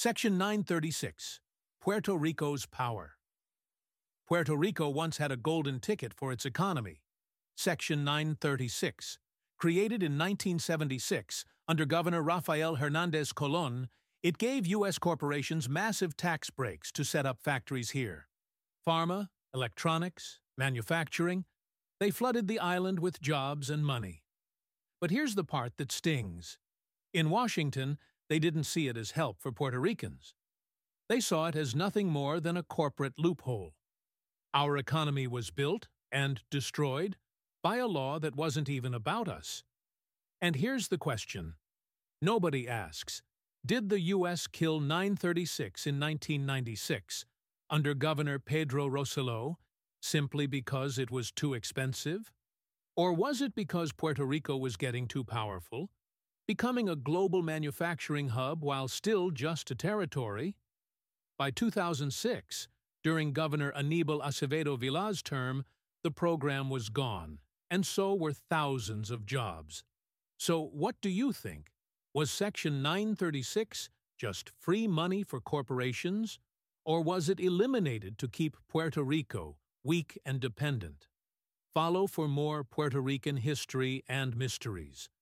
Section 936, Puerto Rico's Power. Puerto Rico once had a golden ticket for its economy. Section 936, created in 1976 under Governor Rafael Hernández Colón, it gave U.S. corporations massive tax breaks to set up factories here. Pharma, electronics, manufacturing, they flooded the island with jobs and money. But here's the part that stings. In Washington, they didn't see it as help for Puerto Ricans. They saw it as nothing more than a corporate loophole. Our economy was built and destroyed by a law that wasn't even about us. And here's the question. Nobody asks, did the U.S. kill 936 in 1996 under Governor Pedro Rosselló simply because it was too expensive? Or was it because Puerto Rico was getting too powerful, becoming a global manufacturing hub while still just a territory? By 2006, during Governor Aníbal Acevedo Vilà's term, the program was gone, and so were thousands of jobs. So what do you think? Was Section 936 just free money for corporations, or was it eliminated to keep Puerto Rico weak and dependent? Follow for more Puerto Rican history and mysteries.